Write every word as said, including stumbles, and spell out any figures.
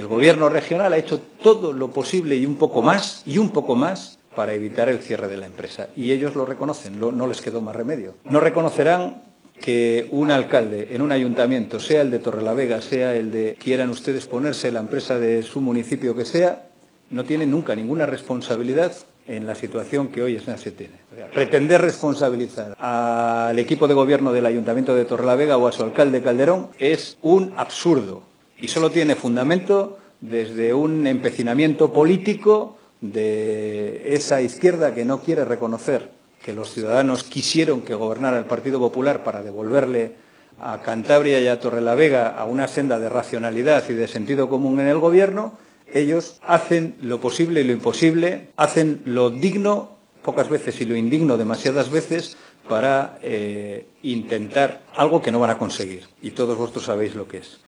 El Gobierno regional ha hecho todo lo posible y un poco más, y un poco más, para evitar el cierre de la empresa. Y ellos lo reconocen, lo, no les quedó más remedio. No reconocerán que un alcalde en un ayuntamiento, sea el de Torrelavega, sea el de quieran ustedes ponerse la empresa de su municipio que sea, no tiene nunca ninguna responsabilidad en la situación que hoy se tiene. Pretender responsabilizar al equipo de gobierno del Ayuntamiento de Torrelavega o a su alcalde Calderón es un absurdo y solo tiene fundamento desde un empecinamiento político de esa izquierda que no quiere reconocer que los ciudadanos quisieron que gobernara el Partido Popular para devolverle a Cantabria y a Torrelavega a una senda de racionalidad y de sentido común en el gobierno. Ellos hacen lo posible y lo imposible, hacen lo digno pocas veces y lo indigno demasiadas veces para eh, intentar algo que no van a conseguir. Y todos vosotros sabéis lo que es.